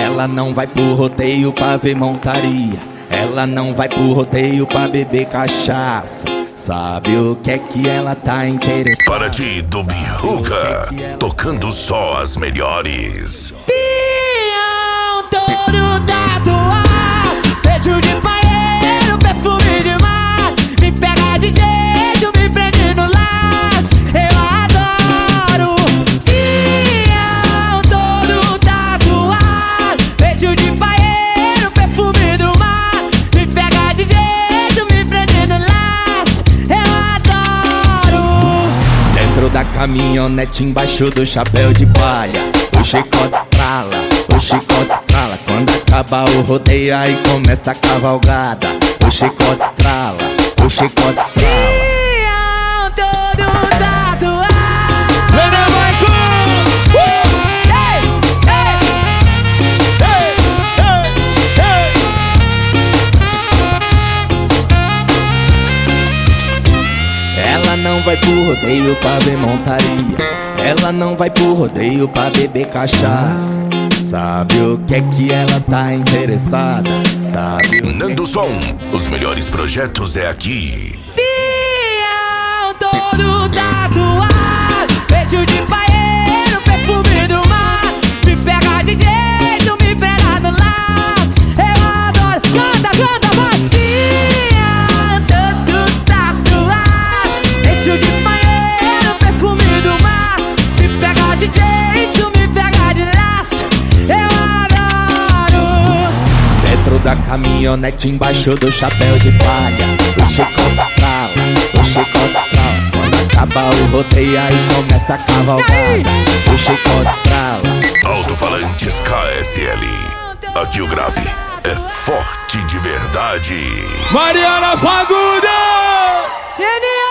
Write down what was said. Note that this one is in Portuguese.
Ela não vai pro rodeio pra ver montaria. Ela não vai pro rodeio pra beber cachaça. Sabe o que é que ela tá interessada? Para de do Biruga, tocando só as melhores. Pião todo tatuado, peito de paeiro, perfume de mar. Me pega de jeito, me prende no laço, eu adoro. Pião todo tatuado, peito de paeiro, perfume do mar. Me pega de jeito, me prende no laço, eu adoro. Dentro da caminhonete, embaixo do chapéu de palha, o chicote estrala, o chicote estrala. Quando acaba o rodeio, aí começa a cavalgada. O chicote estrala, o chicote estrala. Pião todo tatuado. Ela não vai pro rodeio pra ver montaria. Ela não vai pro rodeio pra beber cachaça. Sabe o que é que ela tá interessada? Sabe o Nando Som, os melhores projetos é aqui. Pião todo tatuado, peito de paeiro, perfume do mar. Me pega de jeito, me pega no laço, eu adoro. Canta, canta, vai. Pião todo tatuado, peito de paeiro, perfume do mar. Me pega de jeito, me pega de laço, eu adoro. Dentro da caminhonete, embaixo do chapéu de palha, o chicote estrala, o chicote estrala. Quando acaba o rodeio, aí começa a cavalgada. O chicote estrala. Alto-falantes KSL. Aqui o grave é forte de verdade. Mariana Fagundes! Genial!